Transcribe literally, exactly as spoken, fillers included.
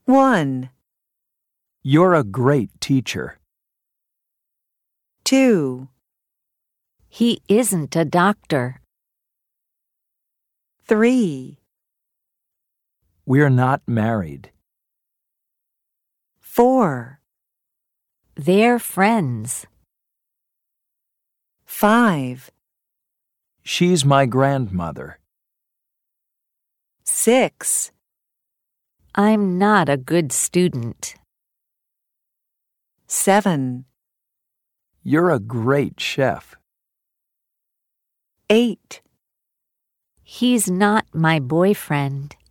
One, You're a great teacher. two, He isn't a doctor. three, We're not married. four, They're friends. five, She's my grandmother. six, I'm not a good student. seven, You're a great chef. eight. He's not my boyfriend.